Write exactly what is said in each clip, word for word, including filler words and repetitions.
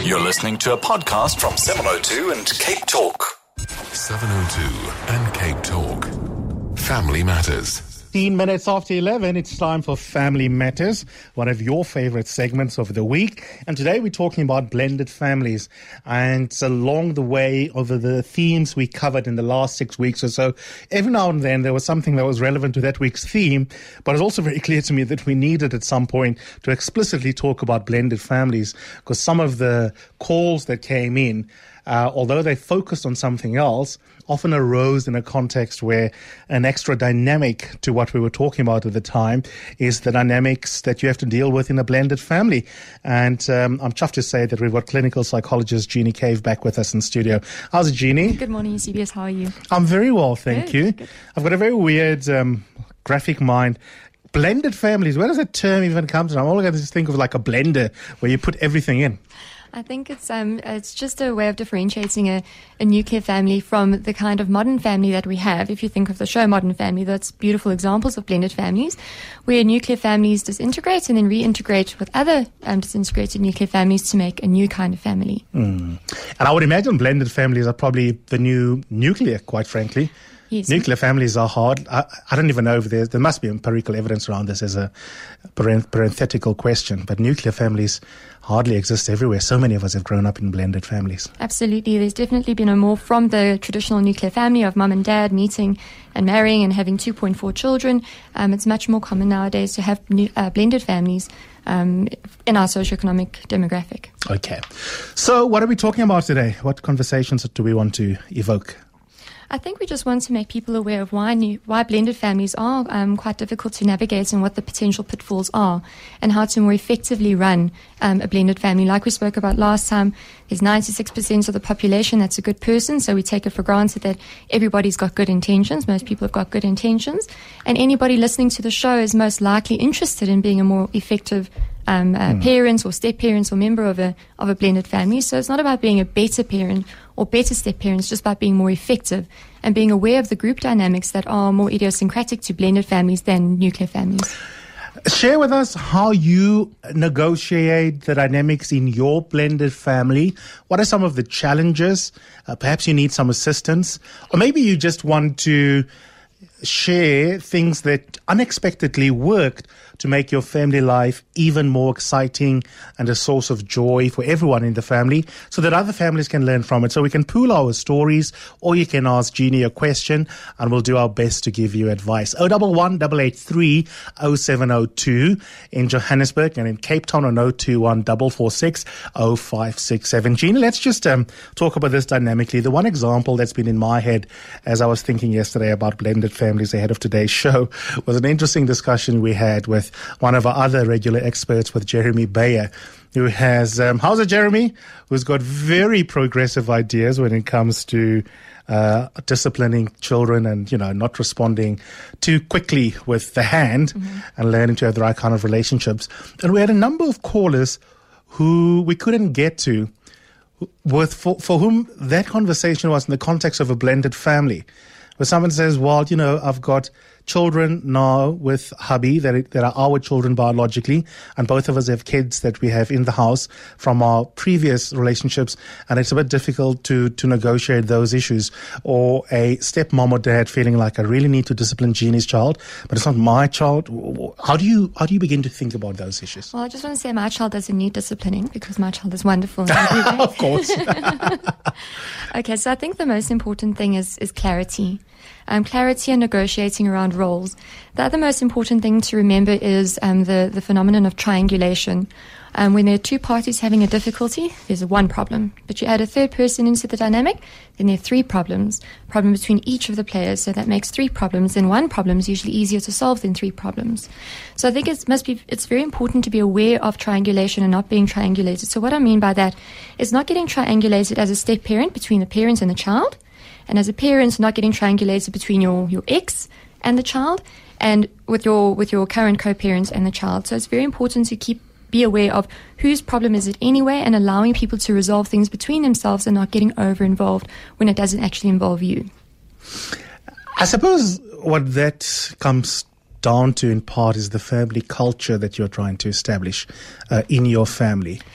You're listening to a podcast from seven oh two and Cape Talk. seven oh two and Cape Talk. Family Matters. fifteen minutes after eleven, it's time for Family Matters, one of your favorite segments of the week. And today we're talking about blended families. And along the way, over the themes we covered in the last six weeks or so, every now and then there was something that was relevant to that week's theme. But it's also very clear to me that we needed at some point to explicitly talk about blended families, because some of the calls that came in, Uh, although they focused on something else, often arose in a context where an extra dynamic to what we were talking about at the time is the dynamics that you have to deal with in a blended family. And um, I'm chuffed to say that we've got clinical psychologist Jeannie Cave back with us in studio. How's it, Jeannie? Good morning, C B S. How are you? I'm very well, thank Good, you. good. I've got a very weird um, graphic mind. Blended families, where does that term even come from? I'm all going to just think of like a blender where you put everything in. I think it's um it's just a way of differentiating a, a nuclear family from the kind of modern family that we have. If you think of the show Modern Family, that's beautiful examples of blended families, where nuclear families disintegrate and then reintegrate with other um, disintegrated nuclear families to make a new kind of family. Mm. And I would imagine blended families are probably the new nuclear, quite frankly. Yes. Nuclear families are hard. I, I don't even know if there's, there must be empirical evidence around this as a parenth- parenthetical question, but nuclear families hardly exist everywhere. So many of us have grown up in blended families. Absolutely. There's definitely been a move from the traditional nuclear family of mum and dad meeting and marrying and having two point four children. Um, it's much more common nowadays to have new, uh, blended families um, in our socioeconomic demographic. Okay. So what are we talking about today? What conversations do we want to evoke? I think we just want to make people aware of why new, why blended families are um, quite difficult to navigate and what the potential pitfalls are, and how to more effectively run um, a blended family. Like we spoke about last time, there's ninety-six percent of the population that's a good person, so we take it for granted that everybody's got good intentions. Most people have got good intentions, and anybody listening to the show is most likely interested in being a more effective Um, uh, mm. parents or step parents or member of a of a blended family. So it's not about being a better parent or better step parents, it's just about being more effective and being aware of the group dynamics that are more idiosyncratic to blended families than nuclear families. Share with us how you negotiate the dynamics in your blended family. What are some of the challenges? Uh, perhaps you need some assistance, or maybe you just want to share things that unexpectedly worked to make your family life even more exciting and a source of joy for everyone in the family, so that other families can learn from it. So we can pool our stories, or you can ask Jeannie a question and we'll do our best to give you advice. oh one one, eight eight three, oh seven oh two in Johannesburg, and in Cape Town on oh two one, four four six, oh five six seven. Jeannie, let's just um, talk about this dynamically. The one example that's been in my head as I was thinking yesterday about blended families ahead of today's show was an interesting discussion we had with one of our other regular experts, with Jeremy Bayer, who has, um, how's it, Jeremy? Who's got very progressive ideas when it comes to uh, disciplining children and, you know, not responding too quickly with the hand mm-hmm. and learning to have the right kind of relationships. And we had a number of callers who we couldn't get to, with for, for whom that conversation was in the context of a blended family, where someone says, well, you know, I've got children now with hubby that, that are our children biologically, and both of us have kids that we have in the house from our previous relationships, and it's a bit difficult to, to negotiate those issues. Or a stepmom or dad feeling like, I really need to discipline Jeannie's child, but it's not my child. How do you how do you begin to think about those issues? Well, I just want to say my child doesn't need disciplining, because my child is wonderful. Of course. Okay, so I think the most important thing is is clarity. Um, clarity and negotiating around roles. The other most important thing to remember is um, the, the phenomenon of triangulation. Um, when there are two parties having a difficulty, there's a one problem. But you add a third person into the dynamic, then there are three problems. Problem between each of the players, so that makes three problems. And one problem is usually easier to solve than three problems. So I think it must be, it's very important to be aware of triangulation and not being triangulated. So what I mean by that is not getting triangulated as a step parent between the parent and the child, and as a parent, not getting triangulated between your, your ex and the child, and with your with your current co-parent and the child. So it's very important to keep be aware of whose problem is it anyway, and allowing people to resolve things between themselves and not getting over involved when it doesn't actually involve you. I suppose what that comes down to in part is the family culture that you're trying to establish uh, in your family.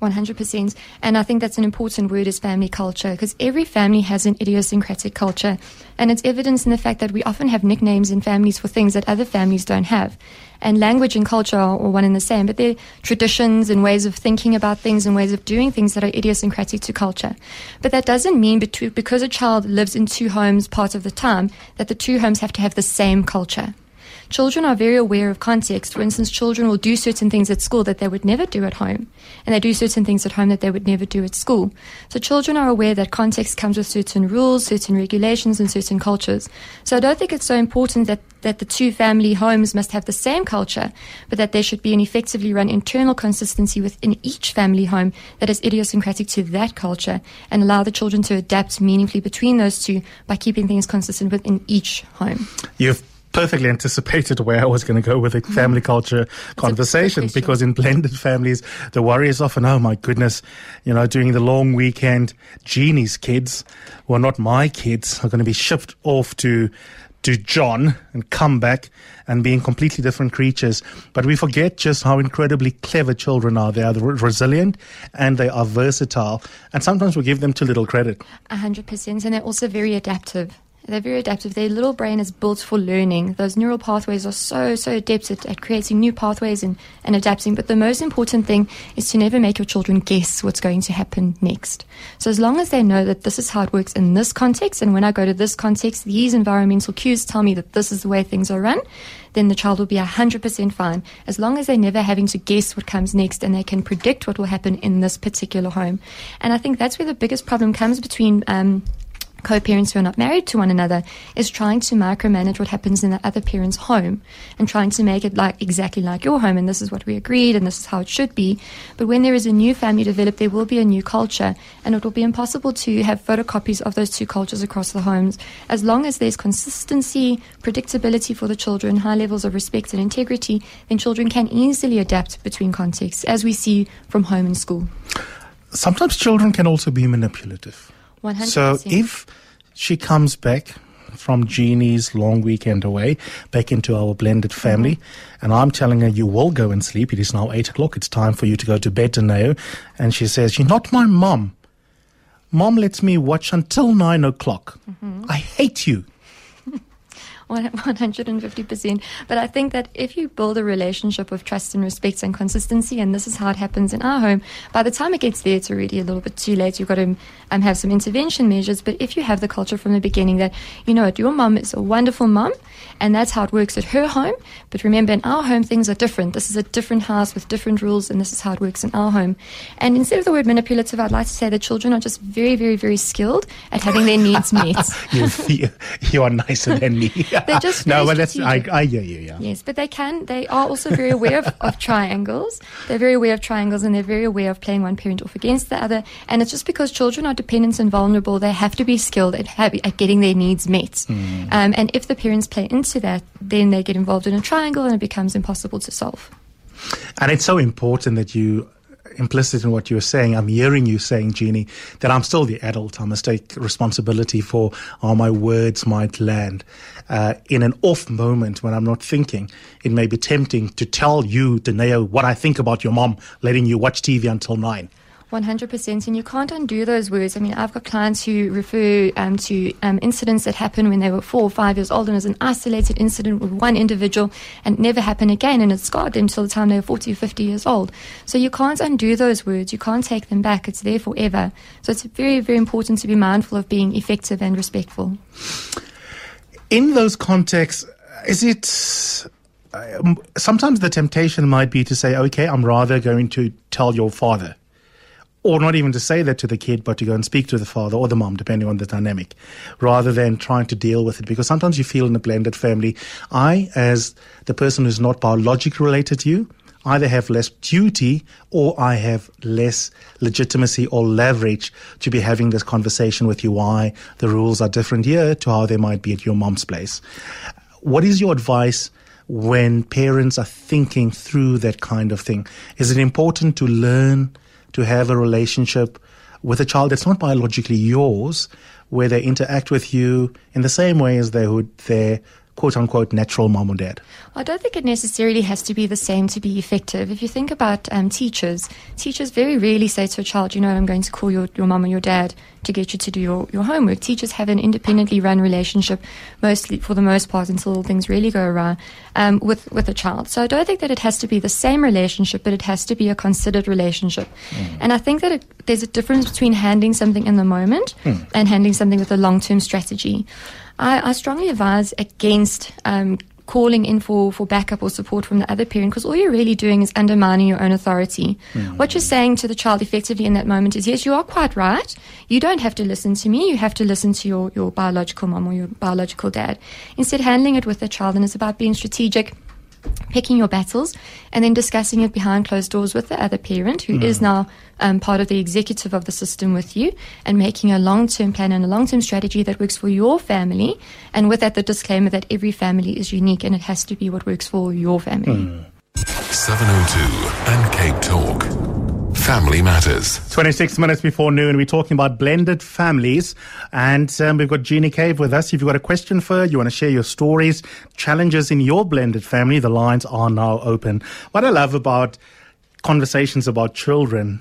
one hundred percent. And I think that's an important word is family culture, because every family has an idiosyncratic culture. And it's evidence in the fact that we often have nicknames in families for things that other families don't have. And language and culture are all one and the same, but they're traditions and ways of thinking about things and ways of doing things that are idiosyncratic to culture. But that doesn't mean between, because a child lives in two homes part of the time, that the two homes have to have the same culture. Children are very aware of context. For instance, children will do certain things at school that they would never do at home, and they do certain things at home that they would never do at school. So children are aware that context comes with certain rules, certain regulations, and certain cultures. So I don't think it's so important that, that the two family homes must have the same culture, but that there should be an effectively run internal consistency within each family home that is idiosyncratic to that culture, and allow the children to adapt meaningfully between those two by keeping things consistent within each home. You've perfectly anticipated where I was going to go with the family culture conversation, because in blended families, the worry is often, oh my goodness, you know, during the long weekend, Jeannie's kids, who are not my kids, are going to be shipped off to to John and come back and being completely different creatures. But we forget just how incredibly clever children are. They are resilient and they are versatile. And sometimes we give them too little credit. A hundred percent. And they're also very adaptive. They're very adaptive. Their little brain is built for learning. Those neural pathways are so, so adept at, at creating new pathways and, and adapting. But the most important thing is to never make your children guess what's going to happen next. So as long as they know that this is how it works in this context, and when I go to this context, these environmental cues tell me that this is the way things are run, then the child will be one hundred percent fine, as long as they're never having to guess what comes next and they can predict what will happen in this particular home. And I think that's where the biggest problem comes between um, co-parents who are not married to one another, is trying to micromanage what happens in the other parent's home and trying to make it like exactly like your home, and this is what we agreed and this is how it should be. But when there is a new family developed, there will be a new culture, and it will be impossible to have photocopies of those two cultures across the homes. As long as there's consistency, predictability for the children, high levels of respect and integrity, then children can easily adapt between contexts, as we see from home and school. Sometimes children can also be manipulative. one hundred percent. So if she comes back from Jeannie's long weekend away, back into our blended family, mm-hmm. and I'm telling her, you will go and sleep. It is now eight o'clock. It's time for you to go to bed, Daneo. And she says, you're not my mom. Mom lets me watch until nine o'clock. Mm-hmm. I hate you. one hundred fifty percent. But I think that if you build a relationship of trust and respect and consistency, and this is how it happens in our home, by the time it gets there, it's already a little bit too late. You've got to um, have some intervention measures. But if you have the culture from the beginning that, you know what, your mom is a wonderful mom, and that's how it works at her home. But remember, in our home, things are different. This is a different house with different rules, and this is how it works in our home. And instead of the word manipulative, I'd like to say that children are just very, very, very skilled at having their needs met. you, you, you are nicer than me. They're just no, very but that's I, strategic. I hear you. Yeah. Yes, but they can. They are also very aware of, of triangles. They're very aware of triangles, and they're very aware of playing one parent off against the other. And it's just because children are dependent and vulnerable, they have to be skilled at, have, at getting their needs met. Mm. Um, and if the parents play into that, then they get involved in a triangle, and it becomes impossible to solve. And it's so important that you, implicit in what you were saying, I'm hearing you saying, Jeannie, that I'm still the adult. I must take responsibility for how my words might land. Uh, in an off moment when I'm not thinking, it may be tempting to tell you, Daneo, what I think about your mom letting you watch T V until nine. one hundred percent, and you can't undo those words. I mean, I've got clients who refer um, to um, incidents that happened when they were four or five years old, and it was an isolated incident with one individual, and it never happened again, and it scarred them till the time they were forty or fifty years old. So you can't undo those words. You can't take them back. It's there forever. So it's very, very important to be mindful of being effective and respectful. In those contexts, is it... Um, sometimes the temptation might be to say, okay, I'm rather going to tell your father. Or not even to say that to the kid, but to go and speak to the father or the mom, depending on the dynamic, rather than trying to deal with it. Because sometimes you feel in a blended family, I, as the person who's not biologically related to you, either have less duty or I have less legitimacy or leverage to be having this conversation with you, why the rules are different here to how they might be at your mom's place. What is your advice when parents are thinking through that kind of thing? Is it important to learn to have a relationship with a child that's not biologically yours, where they interact with you in the same way as they would their quote-unquote natural mom or dad? I don't think it necessarily has to be the same to be effective. If you think about um, teachers, teachers very rarely say to a child, you know, I'm going to call your, your mom or your dad to get you to do your, your homework. Teachers have an independently run relationship, mostly for the most part, until things really go awry, um, with, with a child. So I don't think that it has to be the same relationship, but it has to be a considered relationship. Mm. And I think that it, there's a difference between handling something in the moment mm. and handling something with a long-term strategy. I, I strongly advise against um, calling in for, for backup or support from the other parent, because all you're really doing is undermining your own authority. Mm. What you're saying to the child effectively in that moment is, yes, you are quite right. You don't have to listen to me. You have to listen to your, your biological mom or your biological dad. Instead, handling it with the child, and it's about being strategic, picking your battles, and then discussing it behind closed doors with the other parent, who mm. is now um, part of the executive of the system with you, and making a long-term plan and a long-term strategy that works for your family, and with that the disclaimer that every family is unique and it has to be what works for your family. Mm. seven oh two and Cape Talk. Family Matters. twenty-six minutes before noon, we're talking about blended families, and um, we've got Jeannie Cave with us. If you've got a question for her, you want to share your stories, challenges in your blended family, the lines are now open. What I love about conversations about children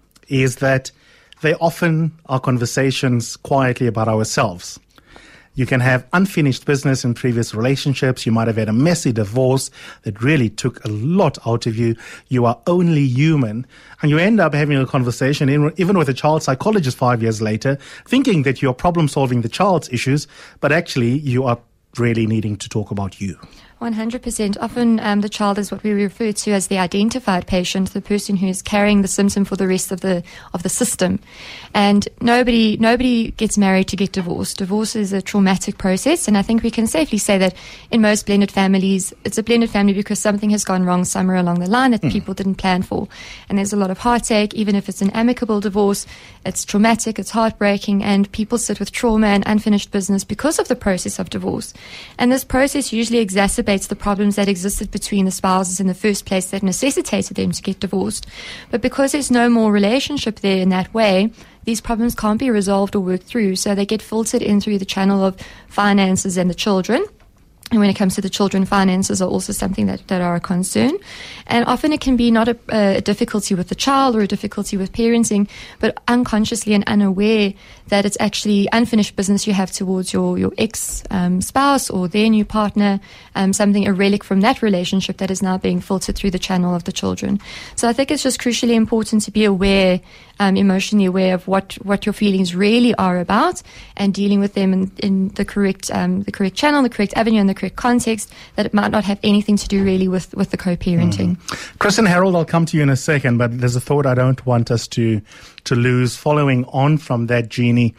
is that they often are conversations quietly about ourselves. You can have unfinished business in previous relationships. You might have had a messy divorce that really took a lot out of you. You are only human. And you end up having a conversation, even with a child psychologist five years later, thinking that you're problem solving the child's issues, but actually you are really needing to talk about you. one hundred percent. Often um, the child is what we refer to as the identified patient, the person who is carrying the symptom for the rest of the of the system. And nobody nobody gets married to get divorced. Divorce is a traumatic process, and I think we can safely say that in most blended families, it's a blended family because something has gone wrong somewhere along the line that mm. people didn't plan for. And there's a lot of heartache. Even if it's an amicable divorce, it's traumatic, it's heartbreaking, and people sit with trauma and unfinished business because of the process of divorce. And this process usually exacerbates the problems that existed between the spouses in the first place that necessitated them to get divorced. But because there's no more relationship there in that way, these problems can't be resolved or worked through, so they get filtered in through the channel of finances and the children. And when it comes to the children, finances are also something that, that are a concern. And often it can be not a, a difficulty with the child or a difficulty with parenting, but unconsciously and unaware that it's actually unfinished business you have towards your, your ex-spouse um, or their new partner, um, something, a relic from that relationship that is now being filtered through the channel of the children. So I think it's just crucially important to be aware, um, emotionally aware of what, what your feelings really are about, and dealing with them in, in the correct um, the correct channel, the correct avenue, and the correct context, that it might not have anything to do really with, with the co-parenting. Mm. Chris and Harold, I'll come to you in a second, but there's a thought I don't want us to to lose following on from that, Jeannie.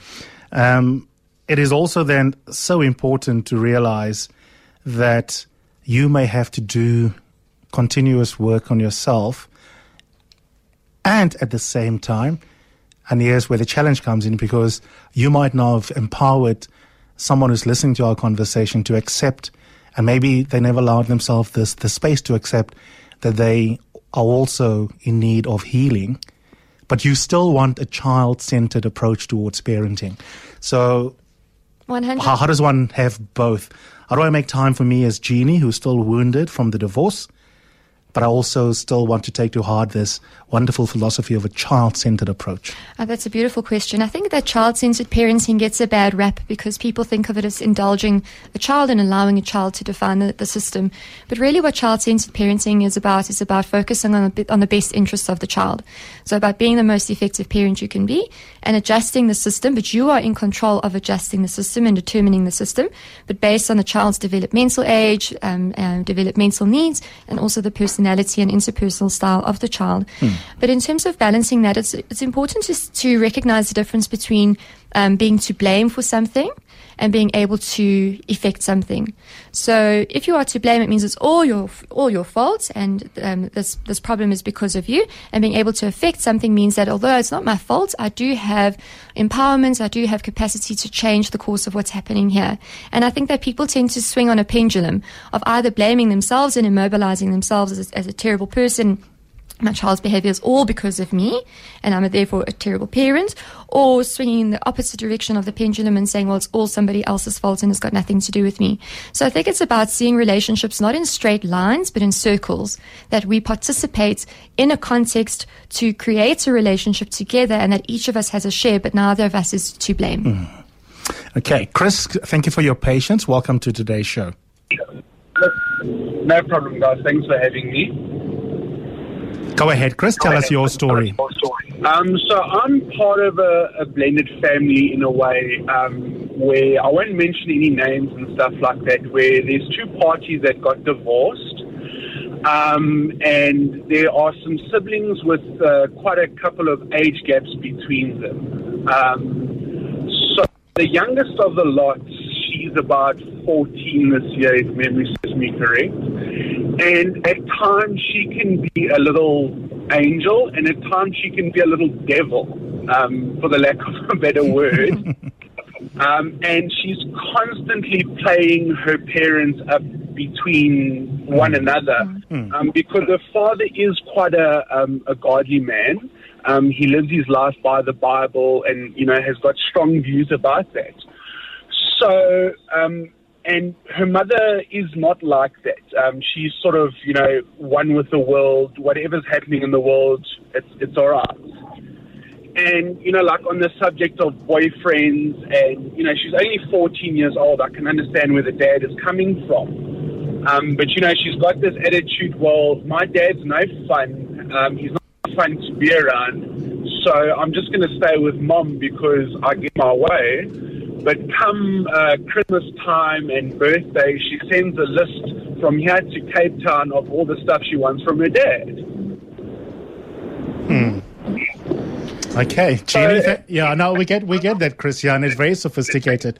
Um, it is also then so important to realize that you may have to do continuous work on yourself, and at the same time, and here's where the challenge comes in, because you might now have empowered someone who's listening to our conversation to accept, and maybe they never allowed themselves this the space to accept that they are also in need of healing, but you still want a child-centered approach towards parenting. So one hundred how, how does one have both? How do I make time for me as Jeannie, who's still wounded from the divorce, but I also still want to take to heart this wonderful philosophy of a child-centered approach? Oh, that's a beautiful question. I think that child-centered parenting gets a bad rap because people think of it as indulging a child and allowing a child to define the, the system. But really what child-centered parenting is about is about focusing on the, on the best interests of the child. So about being the most effective parent you can be and adjusting the system, but you are in control of adjusting the system and determining the system, but based on the child's developmental age, um, uh, developmental needs, and also the personality and interpersonal style of the child. Hmm. But in terms of balancing that, it's it's important to, to recognize the difference between um, being to blame for something and being able to effect something. So if you are to blame, it means it's all your all your fault, and um, this this problem is because of you. And being able to affect something means that although it's not my fault, I do have empowerment, I do have capacity to change the course of what's happening here. And I think that people tend to swing on a pendulum of either blaming themselves and immobilizing themselves as, as a terrible person my child's behavior is all because of me, and I'm therefore a terrible parent, or swinging in the opposite direction of the pendulum and saying, well, it's all somebody else's fault and it's got nothing to do with me. So I think it's about seeing relationships not in straight lines, but in circles, that we participate in a context to create a relationship together, and that each of us has a share, but neither of us is to blame. Mm. Okay, Chris, thank you for your patience. Welcome to today's show. No problem, guys. Thanks for having me. Go ahead, Chris. Tell us your story. Um, so I'm part of a, a blended family in a way um, where I won't mention any names and stuff like that, where there's two parties that got divorced. Um, and there are some siblings with uh, quite a couple of age gaps between them. Um, so the youngest of the lot, she's about fourteen this year, if memory serves me correct. And at times she can be a little angel, and at times she can be a little devil, um, for the lack of a better word. um, and she's constantly playing her parents up between one another, um, because her father is quite a, um, a godly man. Um, he lives his life by the Bible, and you know has got strong views about that. So. Um, And her mother is not like that. Um, she's sort of, you know, one with the world. Whatever's happening in the world, it's it's all right. And, you know, like on the subject of boyfriends, and, you know, she's only fourteen years old. I can understand where the dad is coming from. Um, but, you know, she's got this attitude, well, my dad's no fun. Um, he's not fun to be around. So I'm just going to stay with mom because I get my way. But come uh, Christmas time and birthday, she sends a list from here to Cape Town of all the stuff she wants from her dad. Hmm. Okay, Jeannie. So, th- yeah, no, we get we get that, Christian. It's very sophisticated,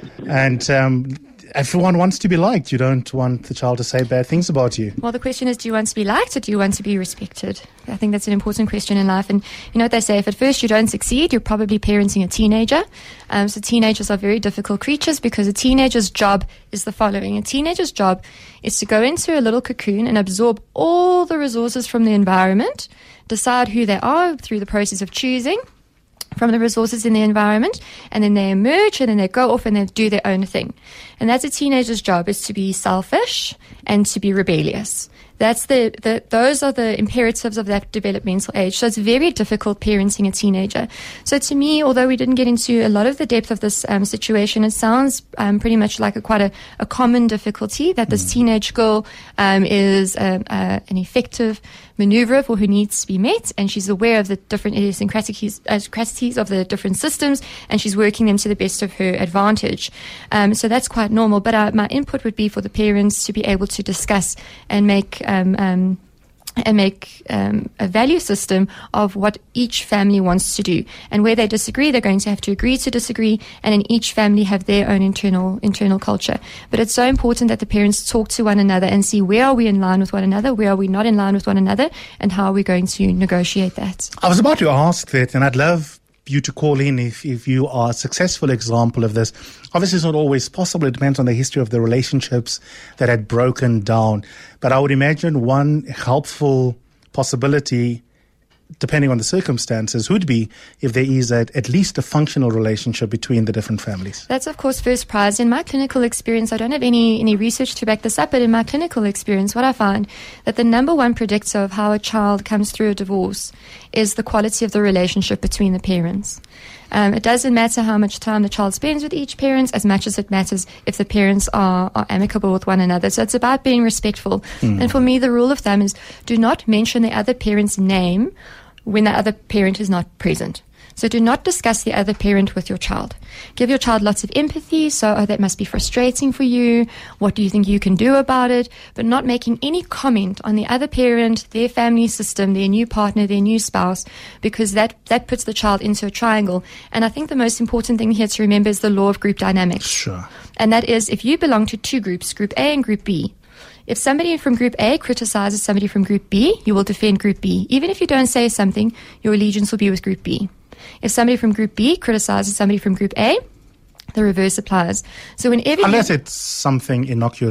and um, everyone wants to be liked. You don't want the child to say bad things about you. Well, the question is, do you want to be liked or do you want to be respected? I think that's an important question in life. And you know what they say, if at first you don't succeed, you're probably parenting a teenager. Um, so teenagers are very difficult creatures, because a teenager's job is the following. A teenager's job is to go into a little cocoon and absorb all the resources from the environment, decide who they are through the process of choosing from the resources in the environment, and then they emerge, and then they go off and they do their own thing. And that's a teenager's job, is to be selfish and to be rebellious. That's the, the those are the imperatives of that developmental age. So it's very difficult parenting a teenager. So to me, although we didn't get into a lot of the depth of this um, situation, it sounds um, pretty much like a quite a, a common difficulty that this mm. teenage girl um, is a, a, an effective maneuverer for who needs to be met, and she's aware of the different idiosyncrasies uh, of the different systems, and she's working them to the best of her advantage. Um, so that's quite normal. But uh, my input would be for the parents to be able to discuss and make um, um, and make um, a value system of what each family wants to do. And where they disagree, they're going to have to agree to disagree, and in each family have their own internal internal culture. But it's so important that the parents talk to one another and see where are we in line with one another, where are we not in line with one another, and how are we going to negotiate that. I was about to ask that, and I'd love you to call in if, if you are a successful example of this. Obviously, it's not always possible. It depends on the history of the relationships that had broken down. But I would imagine one helpful possibility, depending on the circumstances, would be if there is a, at least a functional relationship between the different families. That's, of course, first prize. In my clinical experience, I don't have any, any research to back this up, but in my clinical experience, what I find that the number one predictor of how a child comes through a divorce is the quality of the relationship between the parents. Um, it doesn't matter how much time the child spends with each parent, as much as it matters if the parents are, are amicable with one another. So it's about being respectful. Mm. And for me, the rule of thumb is do not mention the other parent's name when the other parent is not present. So do not discuss the other parent with your child. Give your child lots of empathy. So, oh, that must be frustrating for you. What do you think you can do about it? But not making any comment on the other parent, their family system, their new partner, their new spouse, because that, that puts the child into a triangle. And I think the most important thing here to remember is the law of group dynamics. Sure. And that is, if you belong to two groups, Group A and Group B, if somebody from Group A criticizes somebody from Group B, you will defend Group B. Even if you don't say something, your allegiance will be with Group B. If somebody from Group B criticizes somebody from Group A, the reverse applies. So whenever Unless you, it's something innocuous or,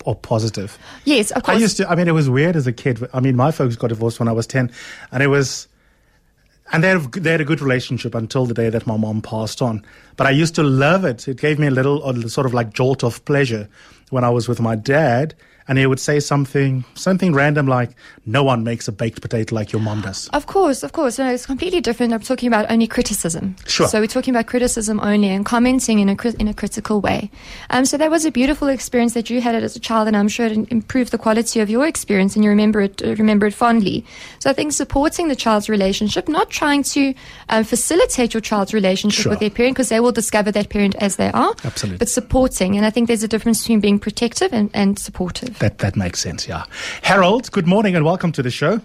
or positive? Yes, of course. I used to, I mean, it was weird as a kid. I mean, my folks got divorced when I was ten, and it was, and they had, they had a good relationship until the day that my mom passed on. But I used to love it. It gave me a little, a sort of like jolt of pleasure when I was with my dad. And he would say something, something random like, "No one makes a baked potato like your mom does." Of course, of course. No, it's completely different. I'm talking about only criticism. Sure. So we're talking about criticism only and commenting in a in a critical way. Um, so that was a beautiful experience that you had it as a child, and I'm sure it improved the quality of your experience, and you remember it uh, remember it fondly. So I think supporting the child's relationship, not trying to um, facilitate your child's relationship Sure. with their parent, because they will discover that parent as they are. Absolutely. But supporting, and I think there's a difference between being protective and, and supportive. That that makes sense, yeah. Harold, good morning and welcome to the show.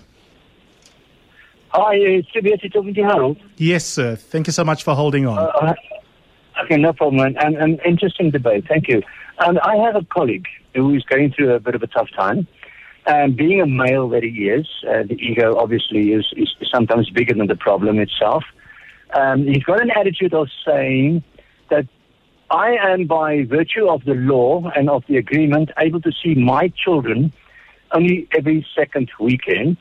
Hi, it's C B S talking to Harold. Yes, sir. Thank you so much for holding on. Uh, okay, no problem. And an interesting debate. Thank you. And I have a colleague who is going through a bit of a tough time. And being a male that he is, uh, the ego obviously is, is sometimes bigger than the problem itself. Um, he's got an attitude of saying that I am, by virtue of the law and of the agreement, able to see my children only every second weekend.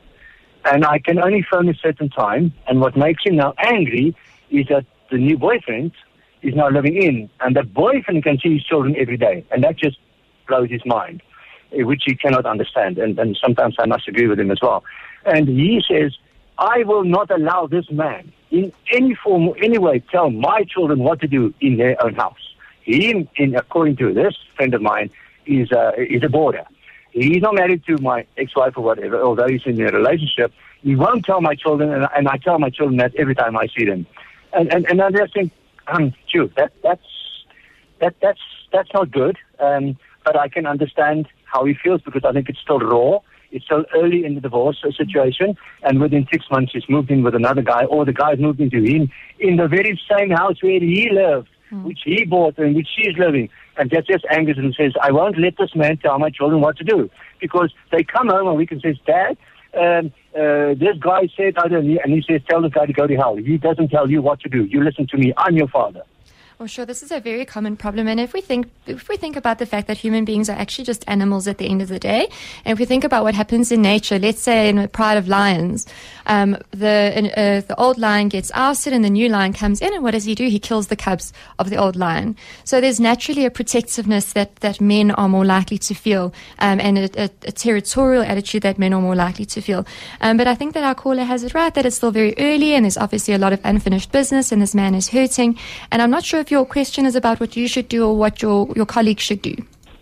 And I can only phone a certain time. And what makes him now angry is that the new boyfriend is now living in. And the boyfriend can see his children every day. And that just blows his mind, which he cannot understand. And, and sometimes I must agree with him as well. And he says, I will not allow this man in any form or any way tell my children what to do in their own house. He, in, according to this friend of mine, is a, is a boarder. He's not married to my ex-wife or whatever, although he's in a relationship. He won't tell my children, and, and I tell my children that every time I see them. And and, and I just think, um, phew, that that's that that's that's not good. Um, but I can understand how he feels, because I think it's still raw. It's still early in the divorce situation, and within six months he's moved in with another guy, or the guy's moved into him in the very same house where he lived, mm. which he bought and which she's living. And that just angers him and says, I won't let this man tell my children what to do. Because they come home and we can say, Dad, um, uh, this guy said, I don't know, and he says, tell this guy to go to hell. He doesn't tell you what to do. You listen to me. I'm your father. Well, sure, this is a very common problem. And if we think if we think about the fact that human beings are actually just animals at the end of the day, and if we think about what happens in nature, let's say in a pride of lions, um, the uh, the old lion gets ousted and the new lion comes in, and what does he do? He kills the cubs of the old lion. So there's naturally a protectiveness that, that men are more likely to feel, um, and a, a, a territorial attitude that men are more likely to feel. Um, but I think that our caller has it right, that it's still very early, and there's obviously a lot of unfinished business, and this man is hurting. And I'm not sure if your question is about what you should do or what your, your colleague should do.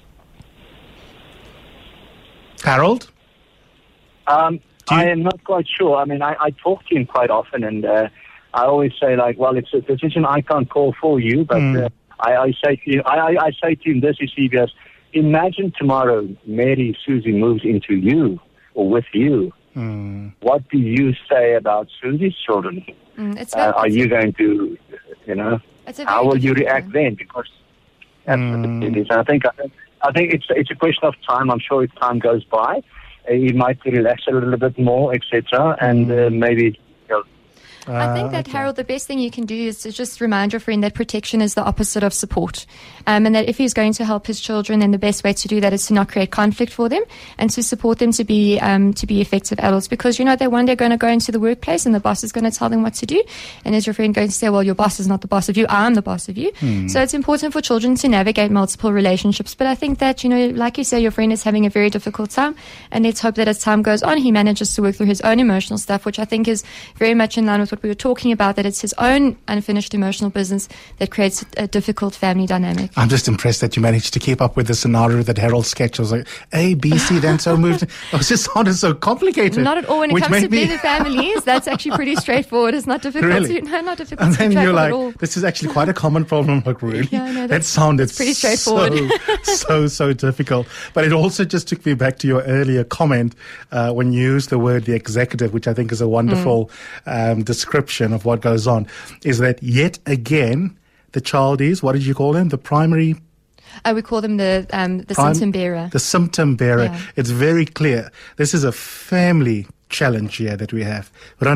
Harold? Um, you- I am not quite sure. I mean, I, I talk to him quite often, and uh, I always say, like, well, it's a decision I can't call for you, but Mm. uh, I, I say to you, I, I, I say to him this, is C B S, imagine tomorrow Mary Susie moves into you or with you. Mm. What do you say about Susie's children? Mm, it's Uh, very, are you going to, you know, it's a how very will you difficult react one. then? Because absolutely, it is. And I think I, think- I think it's it's a question of time. I'm sure as time goes by, uh, he might relax a little bit more, et cetera, and uh, maybe. You know, I think that, okay. Harold, the best thing you can do is to just remind your friend that protection is the opposite of support. Um, and that if he's going to help his children, then the best way to do that is to not create conflict for them and to support them to be um, to be effective adults. Because, you know, they're one day going to go into the workplace and the boss is going to tell them what to do. And is your friend going to say, well, your boss is not the boss of you, I'm the boss of you. Hmm. So it's important for children to navigate multiple relationships. But I think that, you know, like you say, your friend is having a very difficult time. And let's hope that as time goes on, he manages to work through his own emotional stuff, which I think is very much in line with what we were talking about, that it's his own unfinished emotional business that creates a, a difficult family dynamic. I'm just impressed that you managed to keep up with the scenario that Harold sketched. I was like, A, B, C, then so moved. It was just sounded so complicated. Not at all. When it which comes to made me- blended families, that's actually pretty straightforward. It's not difficult Really? to, no, not difficult And to then track you're of like, at all. this is actually quite a common problem. Like, really? Yeah, I know, that that's- sounded that's pretty straightforward. So, so, so difficult. But it also just took me back to your earlier comment uh, when you used the word the executive, which I think is a wonderful Mm. um, description of what goes on, is that yet again, the child is, what did you call him? The primary Uh, we call them the um, the Prime- symptom bearer. The symptom bearer. Yeah. It's very clear. This is a family challenge here that we have. We don't have a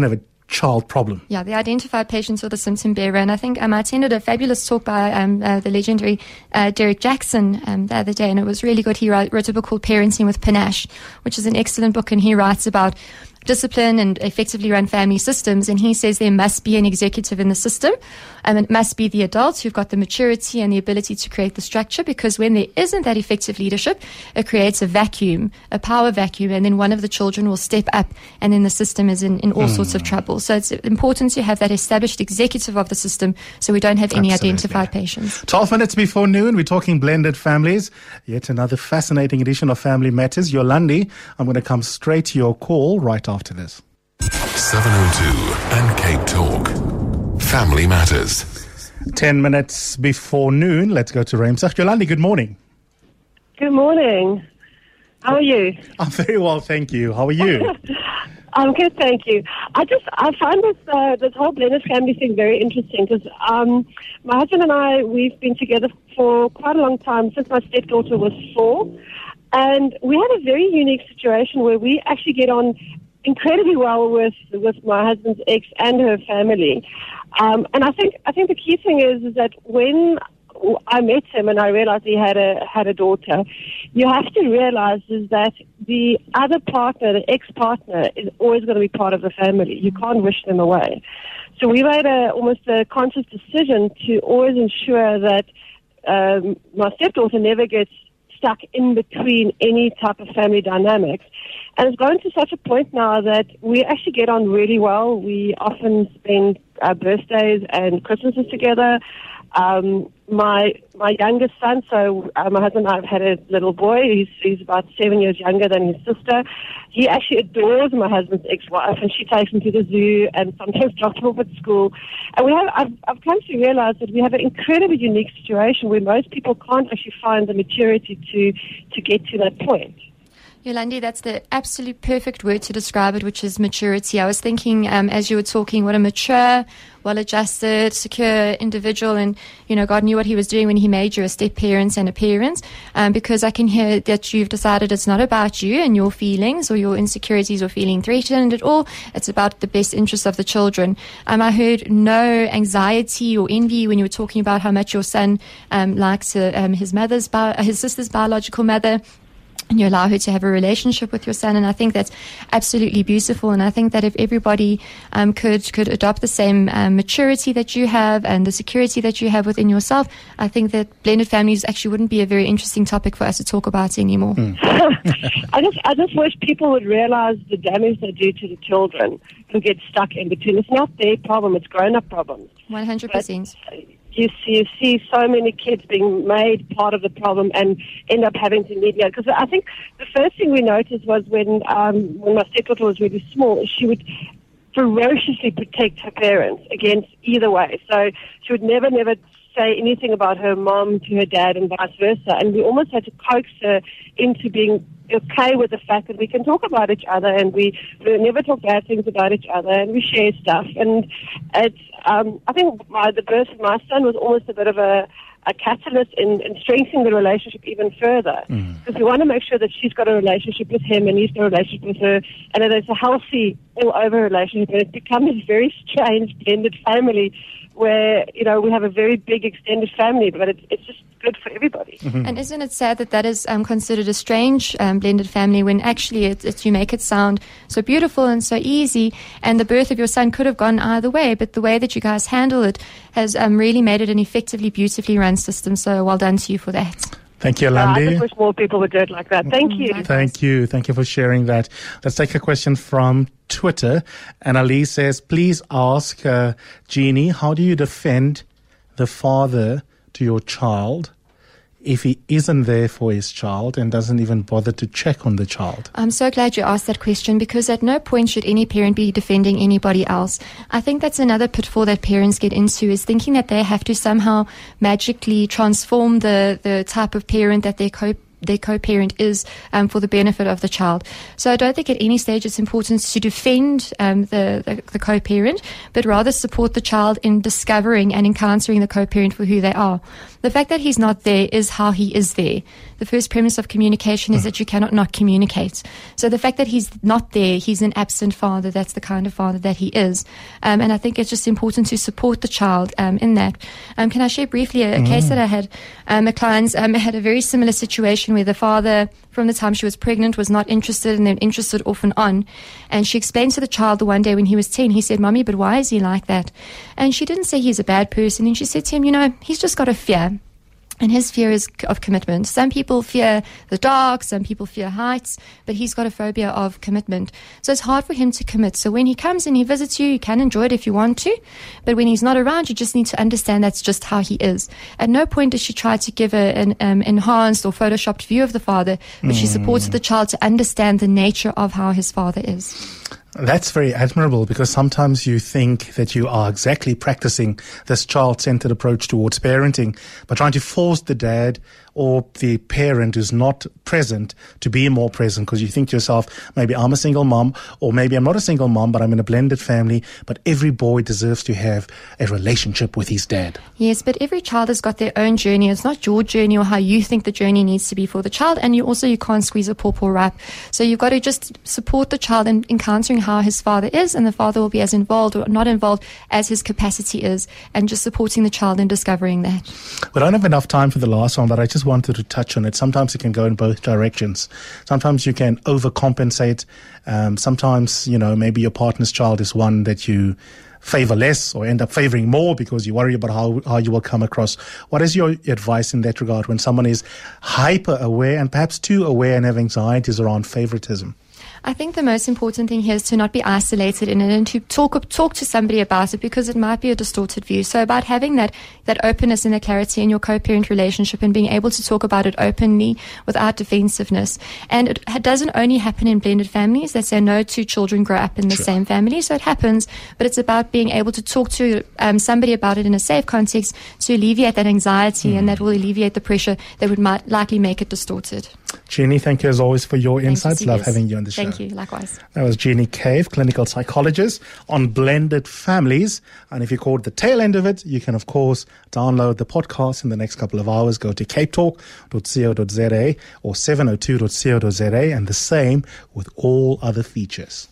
child problem. Yeah, the identified patients or the symptom bearer. And I think um, I attended a fabulous talk by um, uh, the legendary uh, Derek Jackson um, the other day, and it was really good. He wrote, wrote a book called Parenting with Panache, which is an excellent book, and he writes about discipline and effectively run family systems. And he says there must be an executive in the system, and it must be the adults who've got the maturity and the ability to create the structure, because when there isn't that effective leadership, it creates a vacuum, a power vacuum, and then one of the children will step up, and then the system is in, in all mm. sorts of trouble. So it's important to have that established executive of the system so we don't have any Absolutely. identified patients. twelve minutes before noon, we're talking blended families. Yet another fascinating edition of Family Matters. Yolandi, I'm going to come straight to your call right after this. seven oh two and Cape Talk. Family Matters. Ten minutes before noon, let's go to Ramsach. Yolandi, good morning. Good morning. How are you? I'm very well, thank you. How are you? I'm good, thank you. I just I find this uh, this whole blended family thing very interesting because um, my husband and I, we've been together for quite a long time, since my stepdaughter was four, and we had a very unique situation where we actually get on incredibly well with with my husband's ex and her family. Um, and I think I think the key thing is is that when I met him and I realized he had a had a daughter, you have to realize is that the other partner, the ex-partner, is always going to be part of the family. You can't wish them away. So we made a almost a conscious decision to always ensure that um, my stepdaughter never gets stuck in between any type of family dynamics. And it's grown to such a point now that we actually get on really well. We often spend our birthdays and Christmases together. Um, my my youngest son, so uh, my husband and I have had a little boy. He's, he's about seven years younger than his sister. He actually adores my husband's ex-wife, and she takes him to the zoo and sometimes drops him off at school. And we have I've, I've come to realize that we have an incredibly unique situation where most people can't actually find the maturity to to get to that point. Yolandi, that's the absolute perfect word to describe it, which is maturity. I was thinking, um, as you were talking, what a mature, well-adjusted, secure individual, and, you know, God knew what he was doing when he made you a step-parent and a parent, um, because I can hear that you've decided it's not about you and your feelings or your insecurities or feeling threatened at all. It's about the best interests of the children. Um, I heard no anxiety or envy when you were talking about how much your son um, likes uh, um, his mother's, bi- his sister's biological mother, and you allow her to have a relationship with your son. And I think that's absolutely beautiful. And I think that if everybody um, could could adopt the same um, maturity that you have and the security that you have within yourself, I think that blended families actually wouldn't be a very interesting topic for us to talk about anymore. Mm. I just I just wish people would realize the damage they do to the children who get stuck in between. It's not their problem, it's grown-up problems. one hundred percent. But You see, you see so many kids being made part of the problem and end up having to mediate. Because I think the first thing we noticed was when um, when my stepdaughter was really small, she would ferociously protect her parents against either way. So she would never, never say anything about her mom to her dad and vice versa. And we almost had to coax her into being okay with the fact that we can talk about each other and we, we never talk bad things about each other and we share stuff. And it's, um, I think my, the birth of my son was almost a bit of a, a catalyst in, in strengthening the relationship even further. Mm. Because we want to make sure that she's got a relationship with him and he's got a relationship with her, and that it's a healthy all-over relationship, and it becomes a very strange blended family where, you know, we have a very big extended family, but it's, it's just good for everybody. Mm-hmm. And isn't it sad that that is um, considered a strange um, blended family when actually it, it, you make it sound so beautiful and so easy, and the birth of your son could have gone either way, but the way that you guys handle it has um, really made it an effectively, beautifully run system, so well done to you for that. Thank you, Uh, I Yolandi. just wish more people would do it like that. Thank you. Thank you. Thank you for sharing that. Let's take a question from Twitter. Annalise says, please ask uh, Jeannie, how do you defend the father to your child if he isn't there for his child and doesn't even bother to check on the child? I'm so glad you asked that question, because at no point should any parent be defending anybody else. I think that's another pitfall that parents get into, is thinking that they have to somehow magically transform the, the type of parent that their co their co-parent is um, for the benefit of the child. So I don't think at any stage it's important to defend um, the, the, the co-parent, but rather support the child in discovering and encountering the co-parent for who they are. The fact that he's not there is how he is there. The first premise of communication is that you cannot not communicate. So the fact that he's not there, he's an absent father, that's the kind of father that he is. Um, and I think it's just important to support the child um, in that. Um, can I share briefly a, a mm. case that I had? Um, a client um, had a very similar situation where the father, from the time she was pregnant, was not interested and then interested off and on. And she explained to the child the one day when he was ten, he said, "Mommy, but why is he like that?" And she didn't say he's a bad person. And she said to him, you know, he's just got a fear. And his fear is of commitment. Some people fear the dark, some people fear heights, but he's got a phobia of commitment. So it's hard for him to commit. So when he comes and he visits you, you can enjoy it if you want to, but when he's not around, you just need to understand that's just how he is. At no point does she try to give a, an um, enhanced or photoshopped view of the father, but mm. she supports the child to understand the nature of how his father is. That's very admirable, because sometimes you think that you are exactly practicing this child-centered approach towards parenting by trying to force the dad or the parent who's not present to be more present, because you think to yourself, maybe I'm a single mom, or maybe I'm not a single mom, but I'm in a blended family, but every boy deserves to have a relationship with his dad. Yes, but every child has got their own journey. It's not your journey or how you think the journey needs to be for the child, and you also you can't squeeze a pawpaw wrap. So you've got to just support the child in encountering how his father is, and the father will be as involved or not involved as his capacity is, and just supporting the child in discovering that. We don't have enough time for the last one, but I just wanted to touch on it. Sometimes it can go in both directions. Sometimes you can overcompensate. Um, sometimes, you know, maybe your partner's child is one that you favor less or end up favoring more because you worry about how, how you will come across. What is your advice in that regard when someone is hyper aware and perhaps too aware and have anxieties around favoritism? I think the most important thing here is to not be isolated in it and to talk talk to somebody about it, because it might be a distorted view. So about having that, that openness and that clarity in your co-parent relationship and being able to talk about it openly without defensiveness. And it doesn't only happen in blended families. They say no two children grow up in the sure. same family. So it happens, but it's about being able to talk to um, somebody about it in a safe context to alleviate that anxiety, mm. and that will alleviate the pressure that would might likely make it distorted. Jeannie, thank you as always for your Thank insights. you, Love having you on the show. Thank you, likewise. That was Jeannie Cave, clinical psychologist on blended families. And if you caught the tail end of it, you can, of course, download the podcast in the next couple of hours. Go to cape talk dot co dot za or seven oh two dot co dot za, and the same with all other features.